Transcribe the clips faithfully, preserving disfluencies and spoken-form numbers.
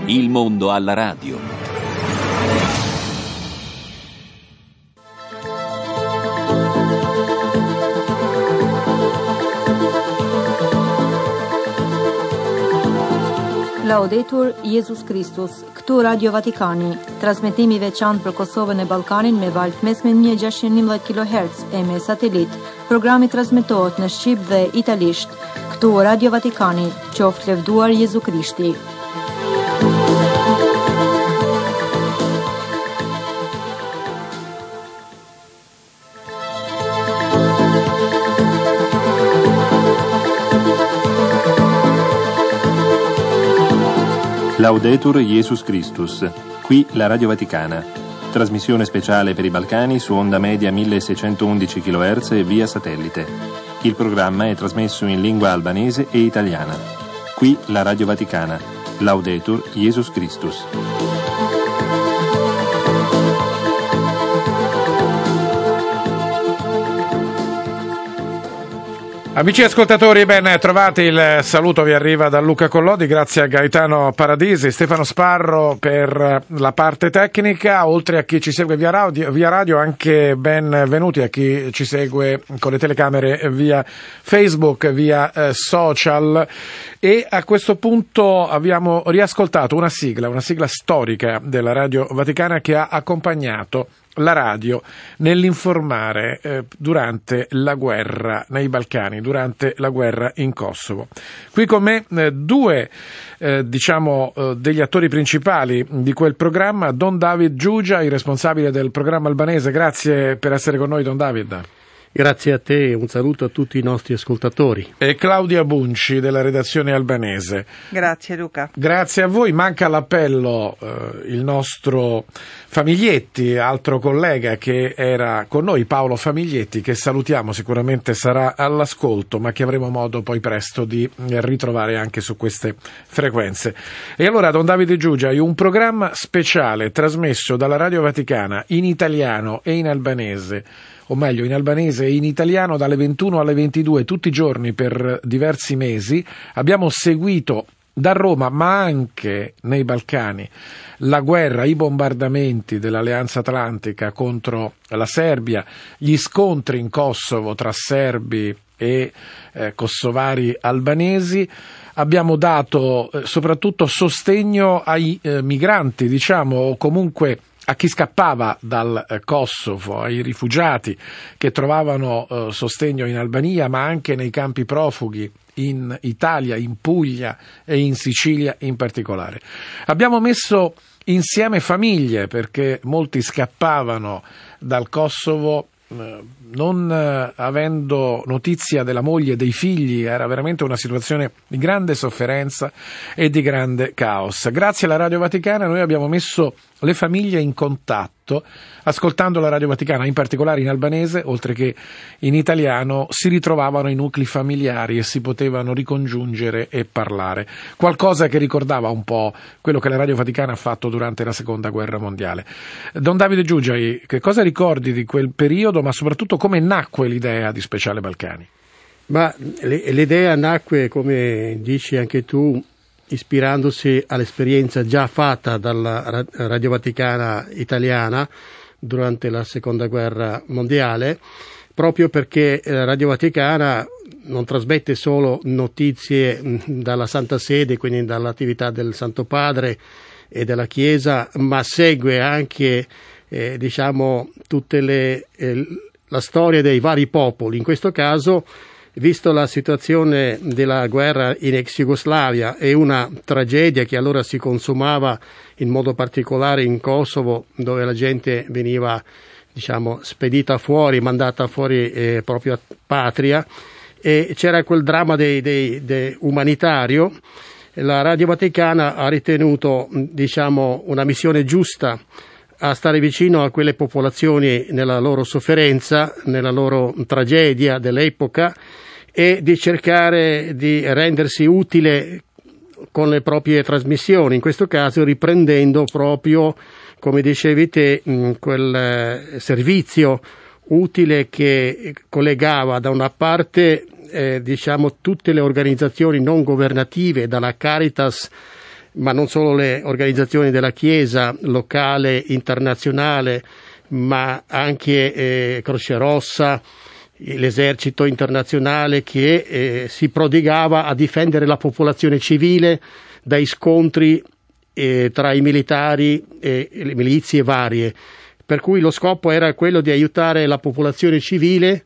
Il mondo alla radio. Laudetur Jesus Christus, këtu Radio Vatikani, transmetimi veçantë për Kosovën e Ballkanin me valë mesme një mijë e gjashtëqind e njëmbëdhjetë kilohertz e me satelit. Programi transmetohet në shqip dhe italisht. Këtu Radio Vatikani, qoftë lëvduar Jezu Krishti. Laudetur Jesus Christus, qui la Radio Vaticana, trasmissione speciale per i Balcani su onda media milleseicentoundici chilohertz e via satellite. Il programma è trasmesso in lingua albanese e italiana. Qui la Radio Vaticana, Laudetur Jesus Christus. Amici ascoltatori, ben trovati, il saluto vi arriva da Luca Collodi, grazie a Gaetano Paradisi, Stefano Sparro per la parte tecnica, oltre a chi ci segue via radio, via radio anche benvenuti a chi ci segue con le telecamere via Facebook, via eh, social, e a questo punto abbiamo riascoltato una sigla, una sigla storica della Radio Vaticana che ha accompagnato la radio nell'informare eh, durante la guerra nei Balcani, durante la guerra in Kosovo. Qui con me eh, due eh, diciamo eh, degli attori principali di quel programma, Don David Giugia, il responsabile del programma albanese. Grazie per essere con noi, Don David. Grazie a te e un saluto a tutti i nostri ascoltatori. E Claudia Bunci della redazione albanese. Grazie Luca. Grazie a voi. Manca all'appello eh, il nostro Famiglietti, altro collega che era con noi, Paolo Famiglietti, che salutiamo, sicuramente sarà all'ascolto, ma che avremo modo poi presto di ritrovare anche su queste frequenze. E allora, Don Davide Giugia, un programma speciale trasmesso dalla Radio Vaticana in italiano e in albanese, o meglio in albanese e in italiano, dalle ventuno alle ventidue tutti i giorni per diversi mesi. Abbiamo seguito da Roma, ma anche nei Balcani, la guerra, i bombardamenti dell'Alleanza Atlantica contro la Serbia, gli scontri in Kosovo tra serbi e eh, kosovari albanesi. Abbiamo dato eh, soprattutto sostegno ai eh, migranti, diciamo, o comunque a chi scappava dal eh, Kosovo, ai rifugiati che trovavano eh, sostegno in Albania, ma anche nei campi profughi in Italia, in Puglia e in Sicilia in particolare. Abbiamo messo insieme famiglie, perché molti scappavano dal Kosovo eh, non eh, avendo notizia della moglie e dei figli. Era veramente una situazione di grande sofferenza e di grande caos. Grazie alla Radio Vaticana noi abbiamo messo le famiglie in contatto, ascoltando la Radio Vaticana, in particolare in albanese, oltre che in italiano, si ritrovavano i nuclei familiari e si potevano ricongiungere e parlare. Qualcosa che ricordava un po' quello che la Radio Vaticana ha fatto durante la Seconda Guerra Mondiale. Don Davide Giugiai, che cosa ricordi di quel periodo, ma soprattutto come nacque l'idea di Speciale Balcani? Ma l'idea nacque, come dici anche tu, ispirandosi all'esperienza già fatta dalla Radio Vaticana italiana durante la Seconda Guerra Mondiale, proprio perché la Radio Vaticana non trasmette solo notizie dalla Santa Sede, quindi dall'attività del Santo Padre e della Chiesa, ma segue anche eh, diciamo tutte le eh, la storia dei vari popoli. In questo caso, visto la situazione della guerra in ex Jugoslavia e una tragedia che allora si consumava in modo particolare in Kosovo, dove la gente veniva, diciamo, spedita fuori, mandata fuori eh, proprio a patria, e c'era quel dramma dei, dei, dei umanitario, la Radio Vaticana ha ritenuto, diciamo, una missione giusta a stare vicino a quelle popolazioni nella loro sofferenza, nella loro tragedia dell'epoca, e di cercare di rendersi utile con le proprie trasmissioni, in questo caso riprendendo proprio, come dicevi te, quel servizio utile che collegava da una parte eh, diciamo tutte le organizzazioni non governative, dalla Caritas ma non solo le organizzazioni della Chiesa locale, internazionale, ma anche eh, Croce Rossa, l'esercito internazionale che eh, si prodigava a difendere la popolazione civile dai scontri eh, tra i militari e le milizie varie, per cui lo scopo era quello di aiutare la popolazione civile,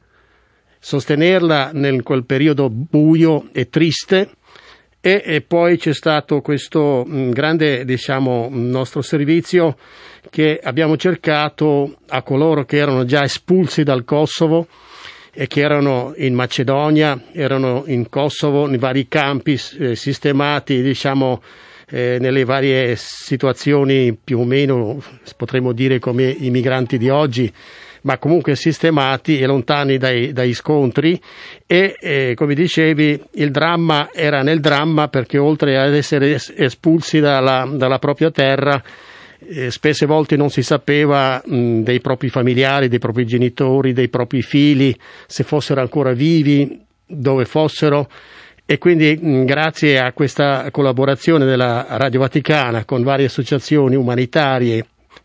sostenerla nel quel periodo buio e triste. E, e poi c'è stato questo mh, grande, diciamo, nostro servizio che abbiamo cercato a coloro che erano già espulsi dal Kosovo e che erano in Macedonia, erano in Kosovo, nei vari campi eh, sistemati, diciamo, eh, nelle varie situazioni più o meno, potremmo dire come i migranti di oggi, ma comunque sistemati e lontani dai, dai scontri. E eh, come dicevi, il dramma era nel dramma, perché oltre ad essere espulsi dalla, dalla propria terra, eh, spesse volte non si sapeva mh, dei propri familiari, dei propri genitori, dei propri figli, se fossero ancora vivi, dove fossero. E quindi mh, grazie a questa collaborazione della Radio Vaticana con varie associazioni umanitarie,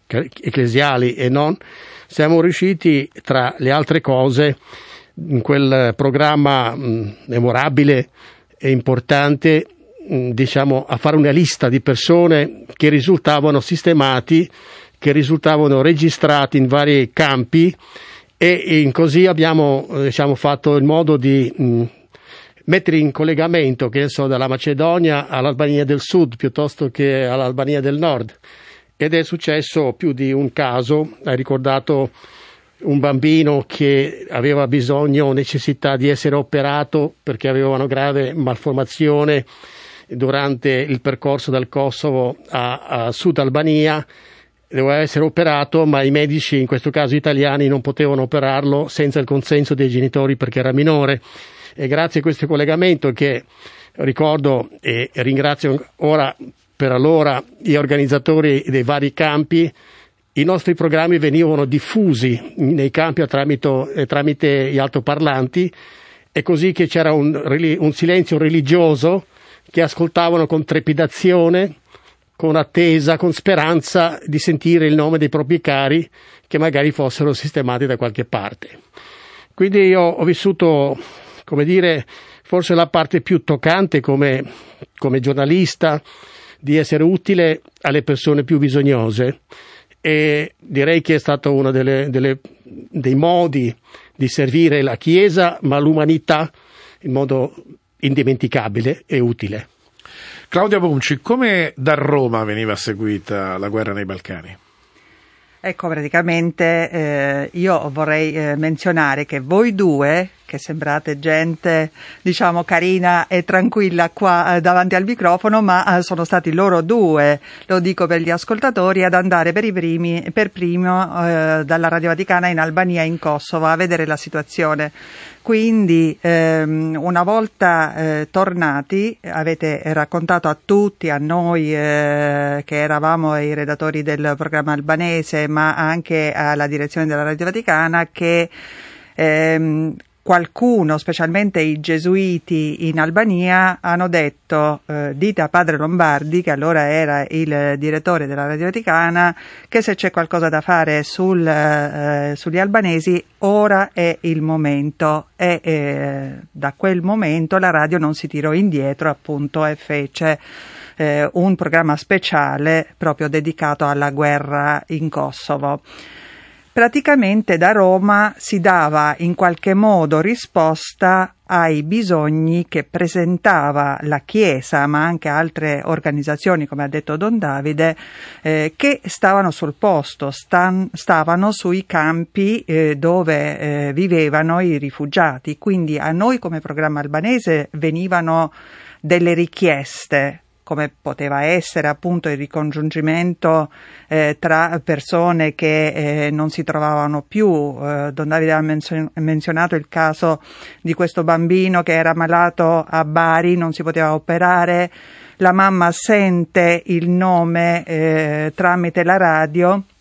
ecclesiali e non, siamo riusciti, tra le altre cose, in quel programma mh, memorabile e importante, mh, diciamo, a fare una lista di persone che risultavano sistemati, che risultavano registrati in vari campi, e, e in così abbiamo, diciamo, fatto il modo di mh, mettere in collegamento, che so, dalla Macedonia all'Albania del Sud piuttosto che all'Albania del Nord. Ed è successo più di un caso. Hai ricordato un bambino che aveva bisogno, necessità di essere operato perché aveva una grave malformazione durante il percorso dal Kosovo a, a Sud Albania. Doveva essere operato, ma i medici, in questo caso italiani, non potevano operarlo senza il consenso dei genitori perché era minore. E grazie a questo collegamento, che ricordo e ringrazio ora per allora gli organizzatori dei vari campi, i nostri programmi venivano diffusi nei campi tramite, tramite gli altoparlanti, e così che c'era un, un silenzio religioso che ascoltavano con trepidazione, con attesa, con speranza di sentire il nome dei propri cari che magari fossero sistemati da qualche parte. Quindi io ho vissuto, come dire, forse la parte più toccante come, come giornalista, di essere utile alle persone più bisognose, e direi che è stato uno delle, delle, dei modi di servire la Chiesa, ma l'umanità, in modo indimenticabile e utile. Claudia Bonci, come da Roma veniva seguita la guerra nei Balcani? Ecco, praticamente eh, io vorrei eh, menzionare che voi due, che sembrate gente, diciamo, carina e tranquilla qua eh, davanti al microfono, ma eh, sono stati loro due, lo dico per gli ascoltatori, ad andare per i primi, per primo eh, dalla Radio Vaticana in Albania e in Kosovo a vedere la situazione. Quindi ehm, una volta eh, tornati avete raccontato a tutti, a noi eh, che eravamo i redattori del programma albanese, ma anche alla direzione della Radio Vaticana, che ehm, qualcuno, specialmente i gesuiti in Albania, hanno detto, eh, dite a padre Lombardi, che allora era il direttore della Radio Vaticana, che se c'è qualcosa da fare sul, eh, sugli albanesi, ora è il momento. E eh, da quel momento la radio non si tirò indietro, appunto, e fece eh, un programma speciale proprio dedicato alla guerra in Kosovo. Praticamente da Roma si dava in qualche modo risposta ai bisogni che presentava la Chiesa, ma anche altre organizzazioni, come ha detto Don Davide, eh, che stavano sul posto, stan, stavano sui campi eh, dove eh, vivevano i rifugiati. Quindi a noi come programma albanese venivano delle richieste, come poteva essere appunto il ricongiungimento eh, tra persone che eh, non si trovavano più. Eh, Don Davide ha menzion- menzionato il caso di questo bambino che era malato a Bari, non si poteva operare, la mamma sente il nome eh, tramite la radio,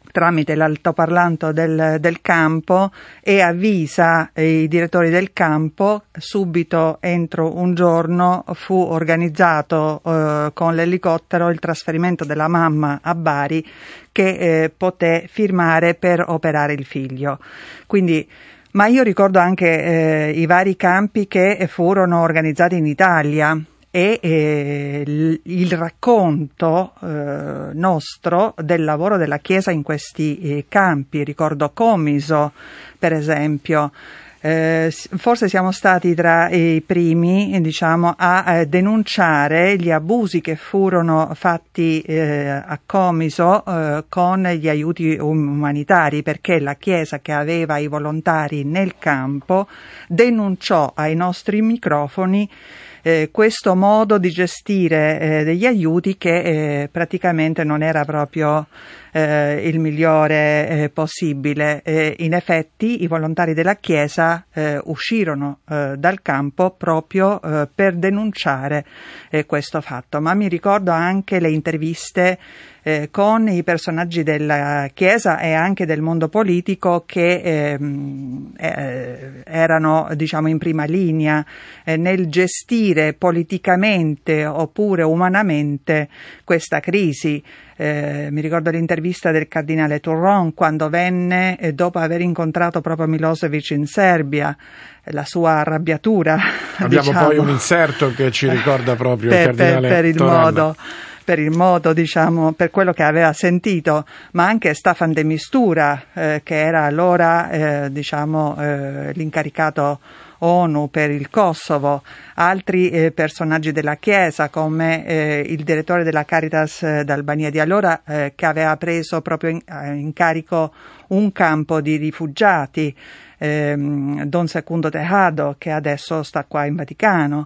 tramite l'altoparlante del, del campo e avvisa i direttori del campo. Subito, entro un giorno, fu organizzato eh, con l'elicottero il trasferimento della mamma a Bari, che eh, poté firmare per operare il figlio. Quindi, ma io ricordo anche eh, i vari campi che furono organizzati in Italia. E eh, il, il racconto eh, nostro del lavoro della Chiesa in questi eh, campi. Ricordo Comiso, per esempio. Eh, forse siamo stati tra i primi, diciamo, a eh, denunciare gli abusi che furono fatti eh, a Comiso eh, con gli aiuti umanitari, perché la Chiesa, che aveva i volontari nel campo, denunciò ai nostri microfoni Eh, questo modo di gestire eh, degli aiuti che eh, praticamente non era proprio eh, il migliore eh, possibile. Eh, in effetti i volontari della Chiesa eh, uscirono eh, dal campo proprio eh, per denunciare eh, questo fatto, ma mi ricordo anche le interviste Eh, con i personaggi della Chiesa e anche del mondo politico che ehm, eh, erano, diciamo, in prima linea eh, nel gestire politicamente oppure umanamente questa crisi. Eh, mi ricordo l'intervista del cardinale Turron quando venne, eh, dopo aver incontrato proprio Milosevic in Serbia, eh, la sua arrabbiatura. Abbiamo diciamo, poi un inserto che ci ricorda proprio per, il cardinale per, per il Turron. modo per il modo, diciamo, per quello che aveva sentito, ma anche Staffan de Mistura, eh, che era allora, eh, diciamo, eh, l'incaricato ONU per il Kosovo, altri eh, personaggi della Chiesa come eh, il direttore della Caritas eh, d'Albania di allora, eh, che aveva preso proprio in, eh, in carico un campo di rifugiati, ehm, Don Secundo Tejado, che adesso sta qua in Vaticano,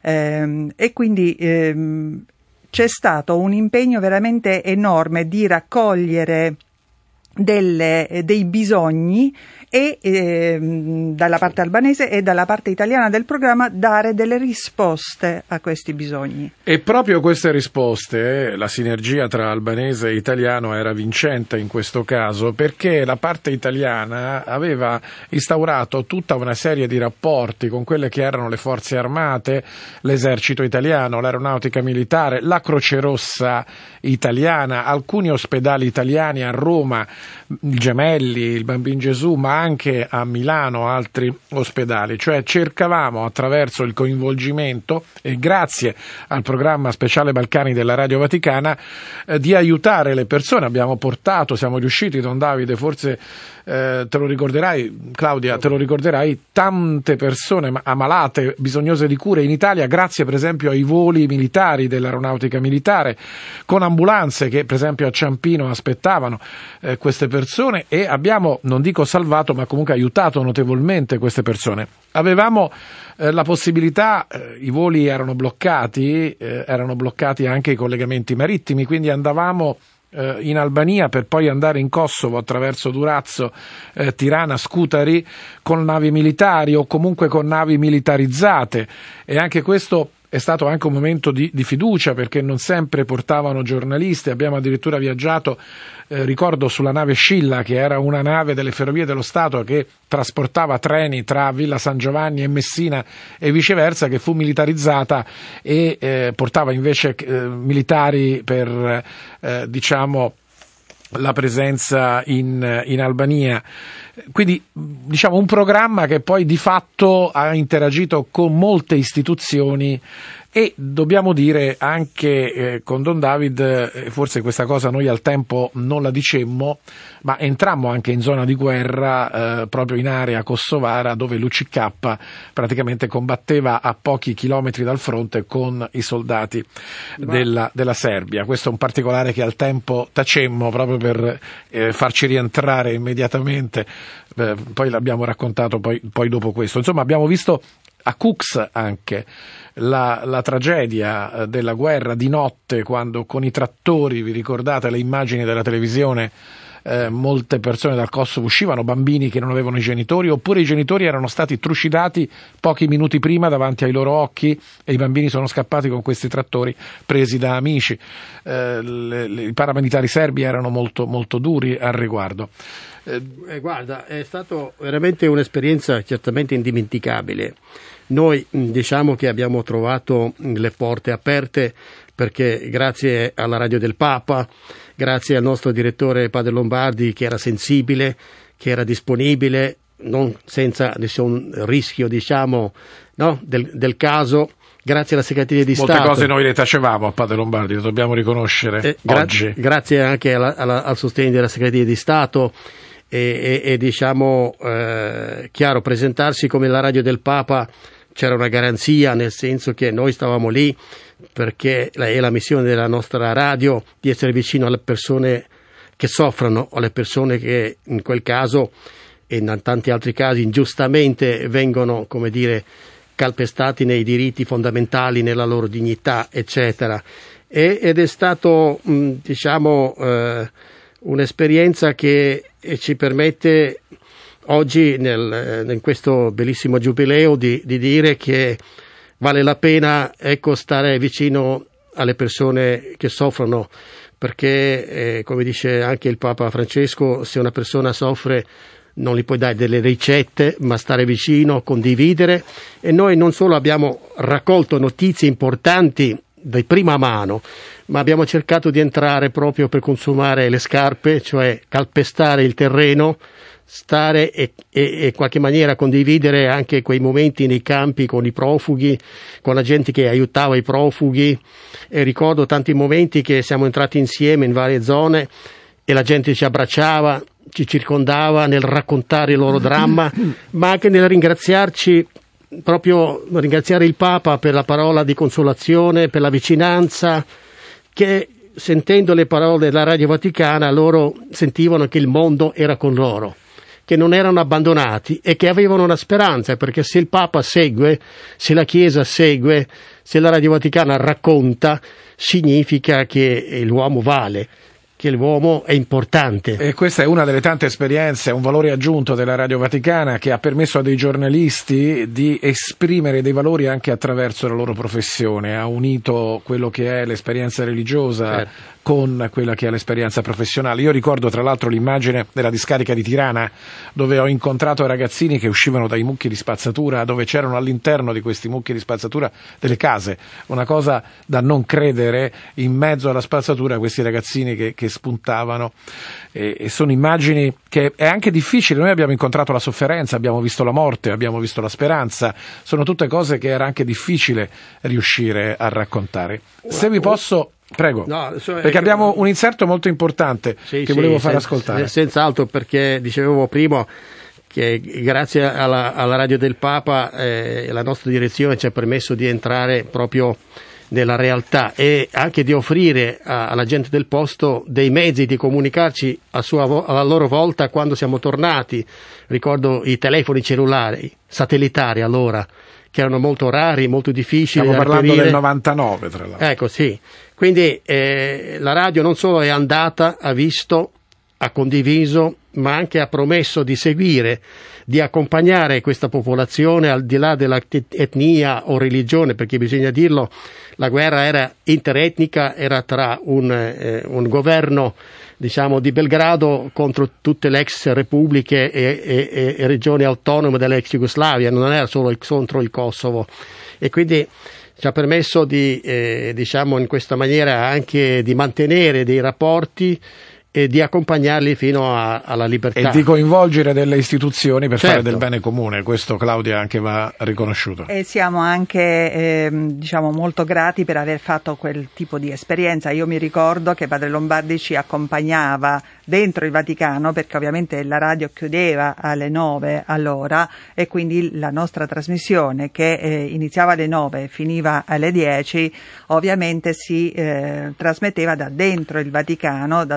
ehm, e quindi ehm, c'è stato un impegno veramente enorme di raccogliere delle, dei bisogni e eh, dalla parte albanese e dalla parte italiana del programma dare delle risposte a questi bisogni. E proprio queste risposte, la sinergia tra albanese e italiano era vincente in questo caso, perché la parte italiana aveva instaurato tutta una serie di rapporti con quelle che erano le forze armate, l'esercito italiano, l'aeronautica militare, la Croce Rossa italiana, alcuni ospedali italiani a Roma, il Gemelli, il Bambin Gesù, ma anche a Milano altri ospedali. Cioè cercavamo, attraverso il coinvolgimento e grazie al programma Speciale Balcani della Radio Vaticana, eh, di aiutare le persone. Abbiamo portato, siamo riusciti, Don Davide, forse eh, te lo ricorderai, Claudia, te lo ricorderai, tante persone ammalate, bisognose di cure in Italia, grazie per esempio ai voli militari dell'aeronautica militare, con ambulanze che per esempio a Ciampino aspettavano eh, queste persone, e abbiamo, non dico salvato, ma comunque aiutato notevolmente queste persone. Avevamo eh, la possibilità, eh, i voli erano bloccati, eh, erano bloccati anche i collegamenti marittimi, quindi andavamo eh, in Albania per poi andare in Kosovo attraverso Durazzo, eh, Tirana, Scutari, con navi militari o comunque con navi militarizzate, e anche questo è stato anche un momento di, di fiducia, perché non sempre portavano giornalisti. Abbiamo addirittura viaggiato, eh, ricordo, sulla nave Scilla, che era una nave delle Ferrovie dello Stato che trasportava treni tra Villa San Giovanni e Messina e viceversa, che fu militarizzata e eh, portava invece eh, militari per, eh, diciamo, la presenza in, in Albania. Quindi, diciamo, un programma che poi di fatto ha interagito con molte istituzioni, e dobbiamo dire anche eh, con Don David, eh, forse questa cosa noi al tempo non la dicemmo, ma entrammo anche in zona di guerra, eh, proprio in area kosovara, dove l'U C K praticamente combatteva a pochi chilometri dal fronte con i soldati della, della Serbia. Questo è un particolare che al tempo tacemmo proprio per eh, farci rientrare immediatamente, eh, poi l'abbiamo raccontato poi, poi dopo questo. Insomma, abbiamo visto a Kux anche la, la tragedia della guerra di notte, quando con i trattori, vi ricordate le immagini della televisione, eh, molte persone dal Kosovo uscivano, bambini che non avevano i genitori, oppure i genitori erano stati trucidati pochi minuti prima davanti ai loro occhi e i bambini sono scappati con questi trattori presi da amici. Eh, le, le, i paramilitari serbi erano molto, molto duri al riguardo. Eh, eh, guarda, è stata veramente un'esperienza certamente indimenticabile. Noi diciamo che abbiamo trovato le porte aperte perché grazie alla Radio del Papa, grazie al nostro direttore Padre Lombardi, che era sensibile, che era disponibile, non senza nessun rischio, diciamo, no, del, del caso, grazie alla Segreteria di Molte Stato. Molte cose noi le tacevamo a Padre Lombardi, lo dobbiamo riconoscere eh, gra- oggi. Grazie anche alla, alla, al sostegno della Segreteria di Stato e, e, e diciamo, eh, chiaro, presentarsi come la Radio del Papa c'era una garanzia, nel senso che noi stavamo lì perché è la missione della nostra radio di essere vicino alle persone che soffrono, alle persone che in quel caso e in tanti altri casi ingiustamente vengono, come dire, calpestati nei diritti fondamentali, nella loro dignità, eccetera. E, ed è stato, mh, diciamo, eh, un'esperienza che ci permette oggi, nel, in questo bellissimo giubileo, di, di dire che vale la pena, ecco, stare vicino alle persone che soffrono, perché, eh, come dice anche il Papa Francesco, se una persona soffre non gli puoi dare delle ricette, ma stare vicino, condividere. E noi non solo abbiamo raccolto notizie importanti di prima mano, ma abbiamo cercato di entrare proprio per consumare le scarpe, cioè calpestare il terreno, stare e, e in qualche maniera condividere anche quei momenti nei campi con i profughi, con la gente che aiutava i profughi. E ricordo tanti momenti che siamo entrati insieme in varie zone e la gente ci abbracciava, ci circondava nel raccontare il loro dramma, ma anche nel ringraziarci, proprio ringraziare il Papa per la parola di consolazione, per la vicinanza, che sentendo le parole della Radio Vaticana loro sentivano che il mondo era con loro, che non erano abbandonati e che avevano una speranza, perché se il Papa segue, se la Chiesa segue, se la Radio Vaticana racconta, significa che l'uomo vale, che l'uomo è importante. E questa è una delle tante esperienze, un valore aggiunto della Radio Vaticana, che ha permesso a dei giornalisti di esprimere dei valori anche attraverso la loro professione, ha unito quello che è l'esperienza religiosa, certo, con quella che è l'esperienza professionale. Io ricordo tra l'altro l'immagine della discarica di Tirana, dove ho incontrato ragazzini che uscivano dai mucchi di spazzatura, dove c'erano all'interno di questi mucchi di spazzatura delle case, una cosa da non credere, in mezzo alla spazzatura questi ragazzini che, che spuntavano, e, e sono immagini che è anche difficile. Noi abbiamo incontrato la sofferenza, abbiamo visto la morte, abbiamo visto la speranza, sono tutte cose che era anche difficile riuscire a raccontare. Se vi posso... Prego, no, so, perché eh, abbiamo un inserto molto importante sì, che volevo sì, far sen- ascoltare. Senz'altro, perché dicevo prima che grazie alla, alla Radio del Papa eh, la nostra direzione ci ha permesso di entrare proprio nella realtà e anche di offrire a, alla gente del posto dei mezzi di comunicarci a sua vo- alla loro volta quando siamo tornati. Ricordo i telefoni cellulari, satellitari allora, che erano molto rari, molto difficili Stiamo da parlando reperire. del novantanove, tra l'altro. Ecco, sì. Quindi eh, la radio non solo è andata, ha visto, ha condiviso, ma anche ha promesso di seguire, di accompagnare questa popolazione al di là della etnia o religione, perché bisogna dirlo, la guerra era interetnica, era tra un, eh, un governo, diciamo, di Belgrado contro tutte le ex repubbliche e, e, e regioni autonome dell'ex Jugoslavia, non era solo contro il Kosovo, e quindi ci ha permesso di, eh, diciamo, in questa maniera anche di mantenere dei rapporti e di accompagnarli fino a, alla libertà. E di coinvolgere delle istituzioni per certo. fare del bene comune, questo, Claudia, anche va riconosciuto. E siamo anche eh, diciamo molto grati per aver fatto quel tipo di esperienza. Io mi ricordo che Padre Lombardi ci accompagnava dentro il Vaticano, perché ovviamente la radio chiudeva alle nove all'ora e quindi la nostra trasmissione, che eh, iniziava alle nove e finiva alle dieci, ovviamente si eh, trasmetteva da dentro il Vaticano, da dove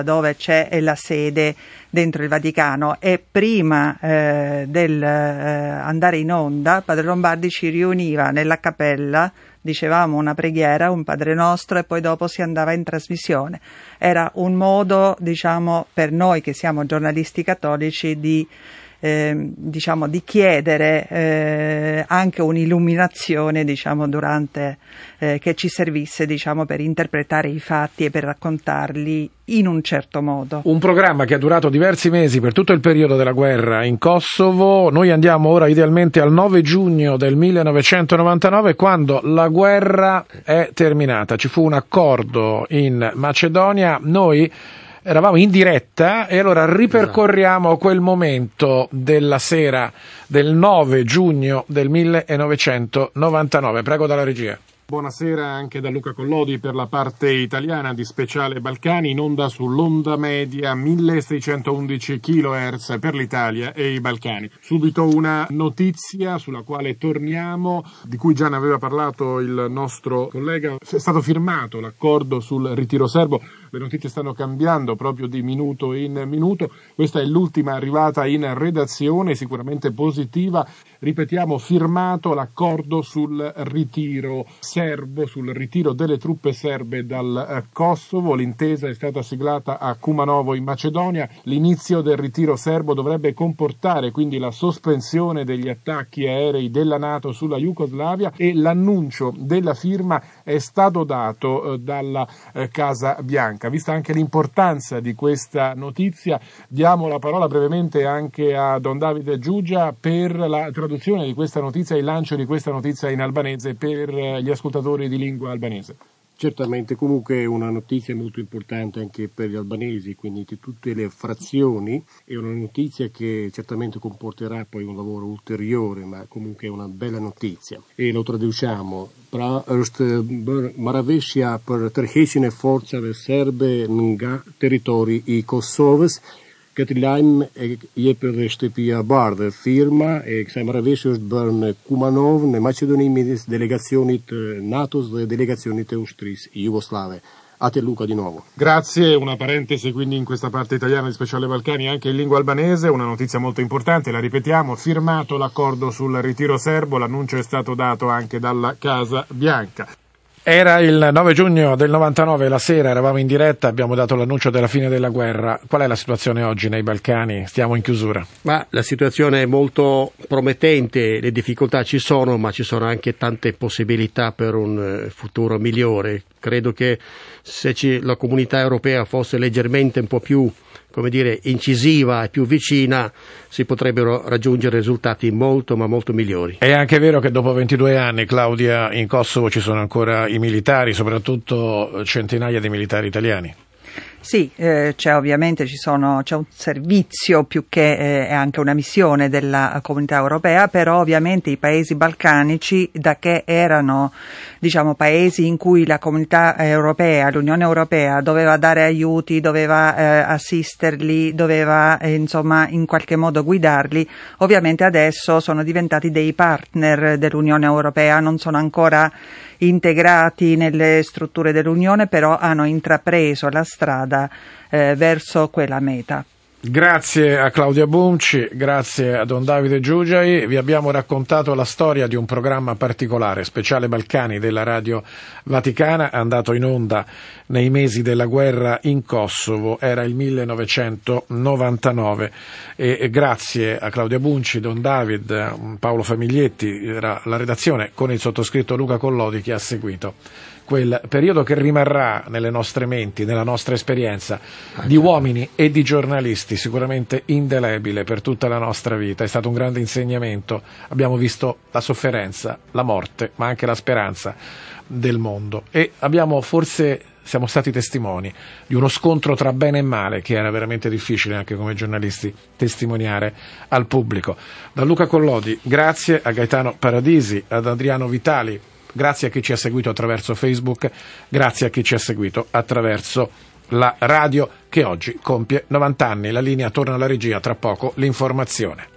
c'è la sede dentro il Vaticano, e prima eh, del eh, andare in onda Padre Lombardi ci riuniva nella cappella, dicevamo una preghiera, un Padre Nostro, e poi dopo si andava in trasmissione. Era un modo, diciamo, per noi che siamo giornalisti cattolici di Eh, diciamo di chiedere eh, anche un'illuminazione, diciamo, durante eh, che ci servisse, diciamo, per interpretare i fatti e per raccontarli in un certo modo. Un programma che ha durato diversi mesi per tutto il periodo della guerra in Kosovo. Noi andiamo ora idealmente al nove giugno del millenovecentonovantanove, quando la guerra è terminata. Ci fu un accordo in Macedonia, noi eravamo in diretta e allora ripercorriamo quel momento della sera del nove giugno del millenovecentonovantanove. Prego dalla regia. Buonasera anche da Luca Collodi per la parte italiana di Speciale Balcani, in onda sull'onda media milleseicentoundici chilohertz per l'Italia e i Balcani. Subito una notizia sulla quale torniamo, di cui già ne aveva parlato il nostro collega. È stato firmato l'accordo sul ritiro serbo. Le notizie stanno cambiando proprio di minuto in minuto. Questa è l'ultima arrivata in redazione, sicuramente positiva. Ripetiamo, firmato l'accordo sul ritiro serbo, sul ritiro delle truppe serbe dal Kosovo. L'intesa è stata siglata a Kumanovo in Macedonia. L'inizio del ritiro serbo dovrebbe comportare quindi la sospensione degli attacchi aerei della NATO sulla Jugoslavia, e l'annuncio della firma è stato dato eh, dalla eh, Casa Bianca. Vista anche l'importanza di questa notizia, diamo la parola brevemente anche a Don Davide Giugia per la traduzione di questa notizia e il lancio di questa notizia in albanese per gli ascoltatori di lingua albanese. Certamente, comunque è una notizia molto importante anche per gli albanesi, quindi di tutte le frazioni. È una notizia che certamente comporterà poi un lavoro ulteriore, ma comunque è una bella notizia. E lo traduciamo. Pra është marrëveshja për tërheqjen e forcave serbe nga territori i Kosovës. Këtë lajm e jep edhe Shtëpia e Bardhë. Firma e kësaj marrëveshje është bërë në Kumanov, në Maqedoni midis delegacionit NATO-s dhe delegacionit të ushtrisë jugoslave. A te Luca di nuovo. Grazie, una parentesi quindi in questa parte italiana di Speciale Balcani anche in lingua albanese, una notizia molto importante, la ripetiamo, firmato l'accordo sul ritiro serbo, l'annuncio è stato dato anche dalla Casa Bianca. Era il nove giugno del novantanove, la sera, eravamo in diretta, abbiamo dato l'annuncio della fine della guerra. Qual è la situazione oggi nei Balcani? Stiamo in chiusura. Ma la situazione è molto promettente, le difficoltà ci sono, ma ci sono anche tante possibilità per un futuro migliore. Credo che se ci, la comunità europea fosse leggermente un po' più, come dire, incisiva e più vicina, si potrebbero raggiungere risultati molto ma molto migliori. È anche vero che dopo ventidue anni, Claudia, in Kosovo ci sono ancora i militari, soprattutto centinaia di militari italiani. Sì, eh, c'è ovviamente ci sono, c'è un servizio più che eh, è anche una missione della Comunità Europea, però ovviamente i paesi balcanici, da che erano diciamo paesi in cui la Comunità Europea, l'Unione Europea doveva dare aiuti, doveva eh, assisterli, doveva eh, insomma in qualche modo guidarli, ovviamente adesso sono diventati dei partner dell'Unione Europea, non sono ancora integrati nelle strutture dell'Unione, però hanno intrapreso la strada eh, verso quella meta. Grazie a Claudia Bunci, grazie a Don Davide Giugiai. Vi abbiamo raccontato la storia di un programma particolare, Speciale Balcani della Radio Vaticana, andato in onda nei mesi della guerra in Kosovo, era il millenovecentonovantanove. E, e grazie a Claudia Bunci, Don David, Paolo Famiglietti, era la redazione con il sottoscritto Luca Collodi che ha seguito quel periodo che rimarrà nelle nostre menti, nella nostra esperienza di uomini e di giornalisti, sicuramente indelebile per tutta la nostra vita. È stato un grande insegnamento, abbiamo visto la sofferenza, la morte, ma anche la speranza del mondo, e abbiamo forse siamo stati testimoni di uno scontro tra bene e male che era veramente difficile anche come giornalisti testimoniare al pubblico. Da Luca Collodi, grazie a Gaetano Paradisi, ad Adriano Vitali, grazie a chi ci ha seguito attraverso Facebook, grazie a chi ci ha seguito attraverso la radio che oggi compie novanta anni. La linea torna alla regia, tra poco l'informazione.